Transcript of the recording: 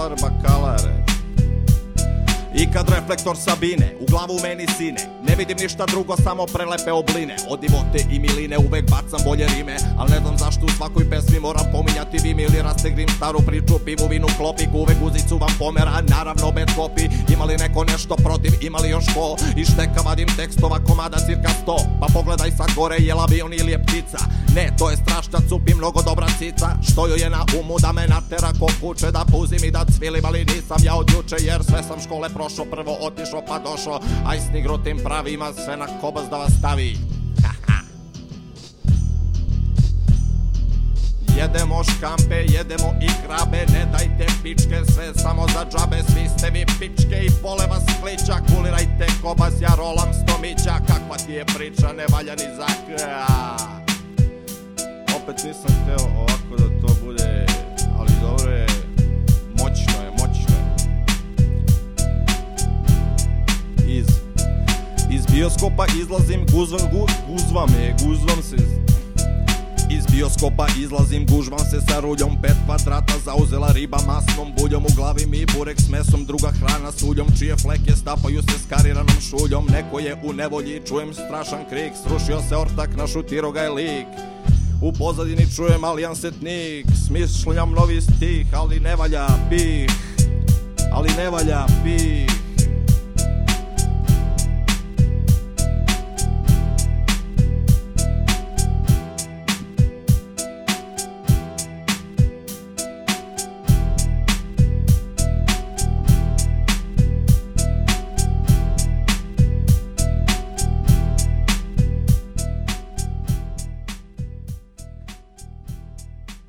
bakalare. I kad reflektor sabine, u glavu meni sine, ne vidim ništa drugo, samo prelepe obline. Od divote i miline uvek bacam bolje rime, al ne znam zašto u svakoj pesmi moram pominjati vim ili rastegrim staru priču, pivu, vinu, klopik, uvek guzicu vam pomera, naravno bez kopi. Ima li neko nešto protiv, ima li još ko? I šteka vadim tekstova komada cirka 100. Pa pogledaj sad gore, je avion ili je ptica? Ne, to je strašna cup i mnogo dobra cica, što joj je na umu da me natera ko kuće, da puzim i da cvilim, ali nisam ja od juče, jer sve sam škole prošao, prvo otišao pa došao, aj snigro tim pravima, sve na kobas da vas stavi. Jedemo škampe, jedemo i krabe, ne dajte pičke, sve samo za džabe, svi ste vi pičke i pole vas klića, kulirajte kobas, ja rolam stomića, kakva ti je priča, ne valja ni zak. Opet nisam hteo ovako da to bude, ali dobro je, moćno je, moćno je. Iz bioskopa izlazim, guzvam se. Iz bioskopa izlazim, gužvam se sa ruljom, 5 kvadrata zauzela riba masnom buljom, u glavi mi burek s mesom, druga hrana s uljom, čije fleke stapaju se s kariranom šuljom. Neko je u nevolji, čujem strašan krik, srušio se ortak, našutiro ga je lik. U pozadini čujem alijansetnik, smišljam novi stih, ali ne valja pih, ali ne valja pih.